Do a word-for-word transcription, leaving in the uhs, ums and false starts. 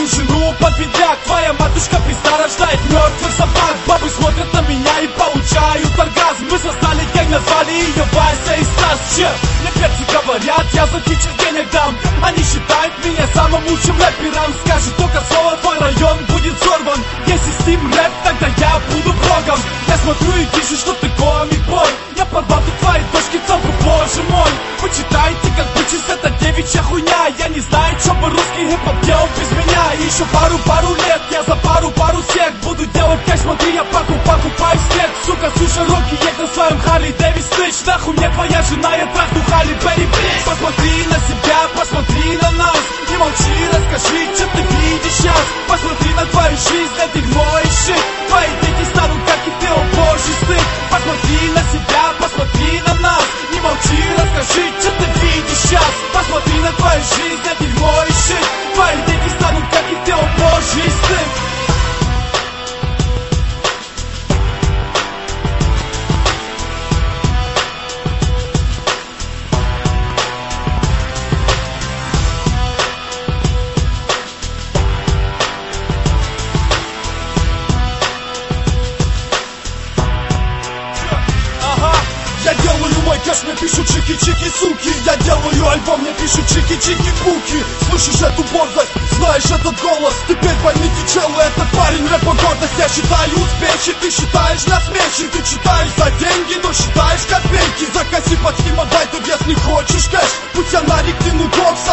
свою жену под медляк. Твоя матушка пизда рождает мертвых собак. Бабы смотрят на меня и получают оргазм. Мы создали гэнг, назвали ее Вася и Стас. Че? Мне перцы говорят, я за фичер денег дам. Они считают меня самым лучшим рэпером. Скажет только слово, твой район будет взорван. Если стим рэп, тогда я буду богом. Я смотрю и вижу, что ты комик, бой. Я порвал тут твоей дочки цапу, боже мой. Вы читаете, как бычись, это девичья хуйня. Я не знаю, что бы русский хип-хоп делал без меня. Еще пару-пару лет, я за пару-пару сек буду делать кэш, смотри, я паку покупаю снег. Сука, слушай роки, едь на своем Харли Дэвис Тыч. Нахуй мне твоя жена, я трахну Харли Берри Бич. Посмотри на себя, посмотри на нас. Не молчи, расскажи, что ты видишь сейчас. Посмотри на твою жизнь, это дерьмо и shit. Твои дети станут, как и ты, о боже, стыд. Посмотри на себя, посмотри на нас. Не молчи, расскажи, что ты видишь сейчас. Посмотри на твою жизнь, это дерьмо и shit. Твои дети станут, как и ты, о боже, стыд. Я делаю мой кэш, мне пишут чики-чики, суки. Я делаю альбом, мне пишут чики-чики, буки. Слышишь эту борзость, знаешь этот голос. Теперь поймите, челы, этот парень рэпа гордость. Я считаю успехи, ты считаешь насмеши. Ты читаешь за деньги, но считаешь копейки. Закоси под стим, отдай тут, если хочешь кэш. Пусть я на ректину докс,